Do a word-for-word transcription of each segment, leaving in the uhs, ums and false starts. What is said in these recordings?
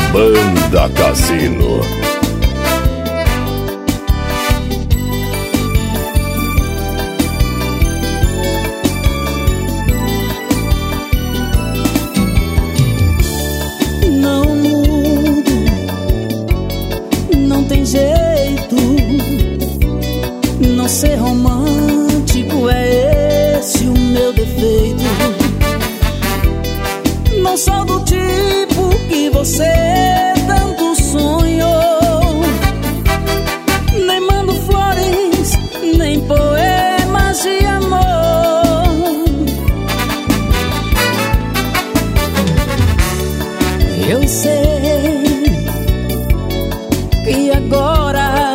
Banda Cassino. Não mudo, não tem jeito. Não ser romântico é esse o meu defeito. Não sou do tipo que você tanto sonhou. Nem mando flores, nem poemas de amor. Eu sei que agora,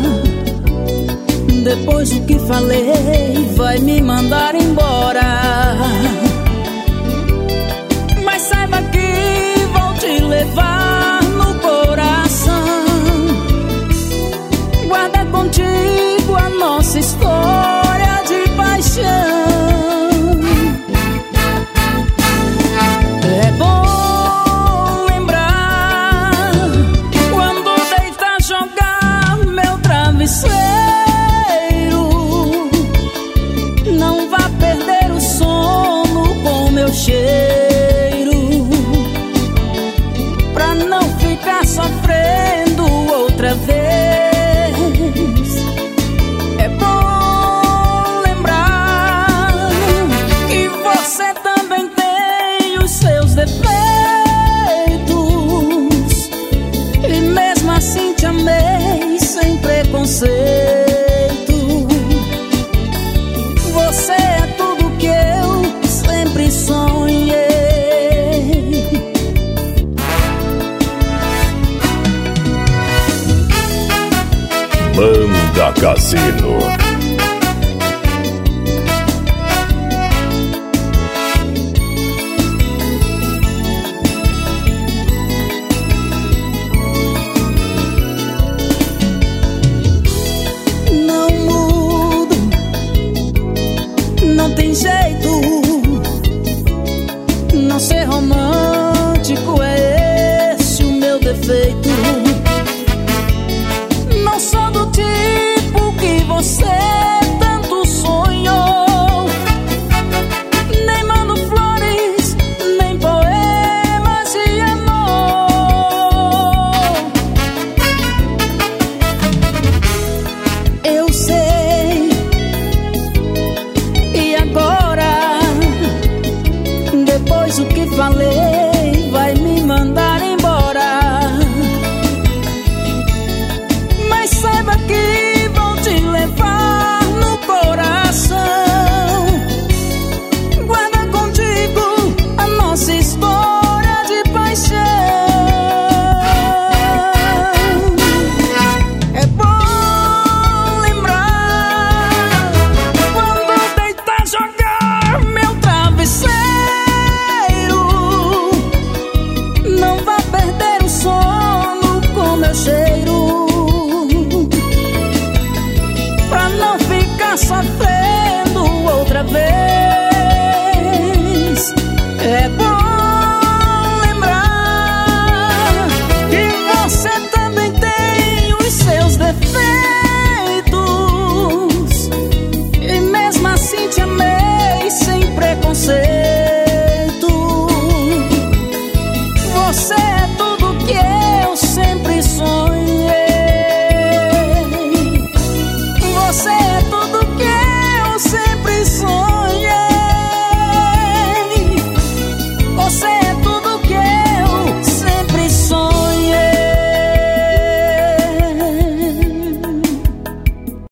depois do que falei, vai me mandar embora. Mas saiba que vou te levar no coração. Guarda contigo a nossa história de paixão. É bom lembrar quando deitar, jogar meu travesseiro. Não vá perder o sono com meu cheiro, pra não ficar sofrendo outra vez. É bom lembrar que você também tem os seus defeitos, e mesmo assim te amei sem preconceito. Você é tudo que eu sempre sonhei. Banda Cassino. Não mudo, não tem jeito.